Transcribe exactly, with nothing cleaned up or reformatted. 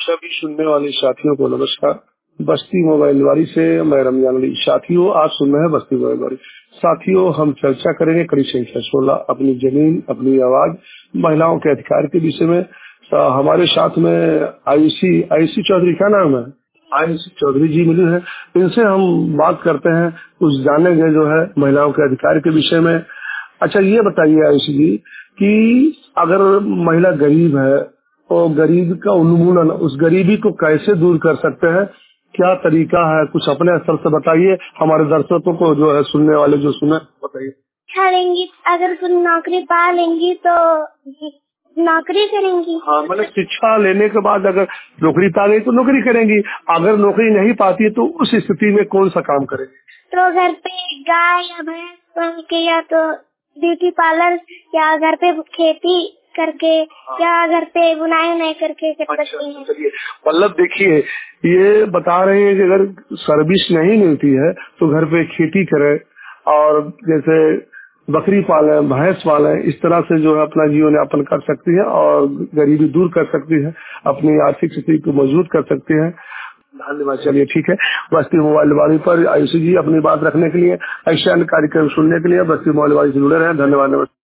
सभी सुनने वाले साथियों को नमस्कार। बस्ती मोबाइल वाली से मैं रमजान अली। साथियों, आज सुन रहे हैं बस्ती मोबाइल वाली। साथियों, हम चर्चा करेंगे कड़ी संख्या सोलह, अपनी जमीन अपनी आवाज, महिलाओं के अधिकार के विषय में। सा- हमारे साथ में आयुषी आयुषी चौधरी, क्या नाम है? आयुषी चौधरी जी मिले हैं। इनसे हम बात करते हैं, कुछ जानेंगे जो है महिलाओं के अधिकार के विषय में। अच्छा, ये बताइए आयुषी जी कि अगर महिला गरीब है तो गरीब का उन्मूलन, उस गरीबी को कैसे दूर कर सकते हैं, क्या तरीका है? कुछ अपने स्तर से बताइए, हमारे दर्शकों को जो है सुनने वाले जो सुने बताइए। शिक्षा लेंगी, अगर तुम नौकरी पा लेंगी तो नौकरी करेंगी। हाँ, मतलब शिक्षा लेने के बाद अगर नौकरी पा गई तो नौकरी करेंगी, अगर नौकरी नहीं पाती तो उस स्थिति में कौन सा काम करेंगी? तो घर पे गाय या भैंस पाल के, या तो ब्यूटी पार्लर, या घर पे खेती करके, या घर पे बुनाई नहीं करके कर सकती है। चलिए, मतलब देखिए, ये बता रहे हैं कि अगर सर्विस नहीं मिलती है तो घर पे खेती करें, और जैसे बकरी पालें, भैंस पालें, इस तरह से जो है अपना जीवन यापन कर सकती है और गरीबी दूर कर सकती है, अपनी आर्थिक स्थिति को मजबूत कर सकती है। धन्यवाद। चलिए ठीक है, बस्ती मोबाइल वाली पर आयुषी जी अपनी बात रखने के लिए, ऐसे अन्य कार्यक्रम सुनने के लिए बस्ती मोबाइल वाली से जुड़े रहे। धन्यवाद।